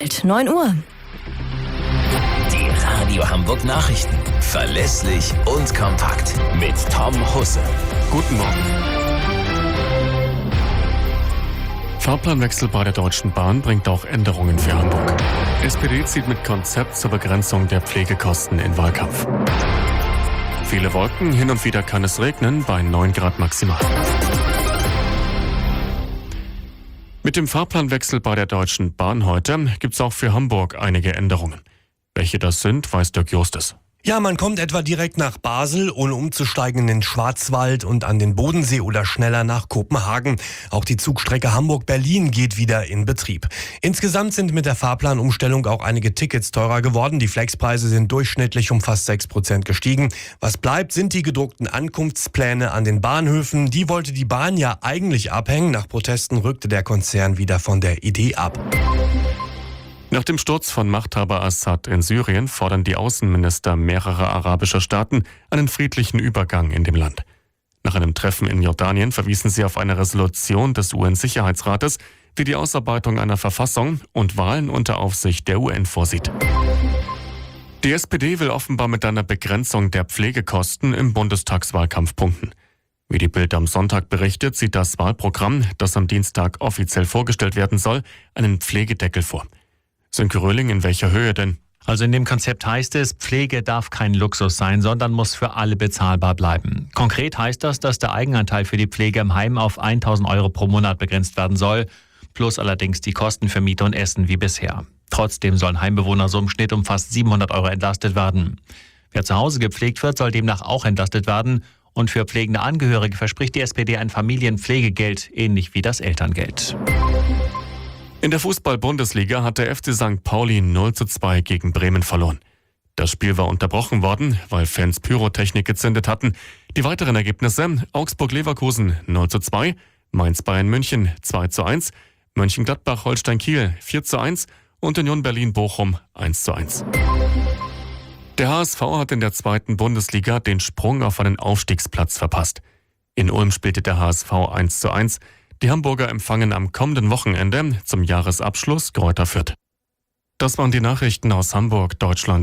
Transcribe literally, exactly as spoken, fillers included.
Bald neun Uhr. Die Radio Hamburg Nachrichten. Verlässlich und kompakt. Mit Tom Husse. Guten Morgen. Fahrplanwechsel bei der Deutschen Bahn bringt auch Änderungen für Hamburg. S P D zieht mit Konzept zur Begrenzung der Pflegekosten in Wahlkampf. Viele Wolken, hin und wieder kann es regnen, bei neun Grad maximal. Mit dem Fahrplanwechsel bei der Deutschen Bahn heute gibt es auch für Hamburg einige Änderungen. Welche das sind, weiß Dirk Justus. Ja, man kommt etwa direkt nach Basel, ohne umzusteigen in den Schwarzwald und an den Bodensee oder schneller nach Kopenhagen. Auch die Zugstrecke Hamburg-Berlin geht wieder in Betrieb. Insgesamt sind mit der Fahrplanumstellung auch einige Tickets teurer geworden. Die Flexpreise sind durchschnittlich um fast sechs Prozent gestiegen. Was bleibt, sind die gedruckten Ankunftspläne an den Bahnhöfen. Die wollte die Bahn ja eigentlich abhängen. Nach Protesten rückte der Konzern wieder von der Idee ab. Nach dem Sturz von Machthaber Assad in Syrien fordern die Außenminister mehrerer arabischer Staaten einen friedlichen Übergang in dem Land. Nach einem Treffen in Jordanien verwiesen sie auf eine Resolution des U N-Sicherheitsrates, die die Ausarbeitung einer Verfassung und Wahlen unter Aufsicht der U N vorsieht. Die S P D will offenbar mit einer Begrenzung der Pflegekosten im Bundestagswahlkampf punkten. Wie die Bild am Sonntag berichtet, sieht das Wahlprogramm, das am Dienstag offiziell vorgestellt werden soll, einen Pflegedeckel vor. Sönke Röhling, in welcher Höhe denn? Also in dem Konzept heißt es, Pflege darf kein Luxus sein, sondern muss für alle bezahlbar bleiben. Konkret heißt das, dass der Eigenanteil für die Pflege im Heim auf tausend Euro pro Monat begrenzt werden soll, plus allerdings die Kosten für Miete und Essen wie bisher. Trotzdem sollen Heimbewohner so im Schnitt um fast siebenhundert Euro entlastet werden. Wer zu Hause gepflegt wird, soll demnach auch entlastet werden. Und für pflegende Angehörige verspricht die S P D ein Familienpflegegeld, ähnlich wie das Elterngeld. In der Fußball-Bundesliga hat der F C Sankt Pauli null zu zwei gegen Bremen verloren. Das Spiel war unterbrochen worden, weil Fans Pyrotechnik gezündet hatten. Die weiteren Ergebnisse: Augsburg-Leverkusen null zu zwei, Mainz-Bayern München zwei zu eins, Mönchengladbach-Holstein-Kiel vier zu eins und Union Berlin-Bochum eins zu eins. Der H S V hat in der zweiten Bundesliga den Sprung auf einen Aufstiegsplatz verpasst. In Ulm spielte der H S V eins zu eins. Die Hamburger empfangen am kommenden Wochenende zum Jahresabschluss Greuther Fürth. Das waren die Nachrichten aus Hamburg, Deutschland.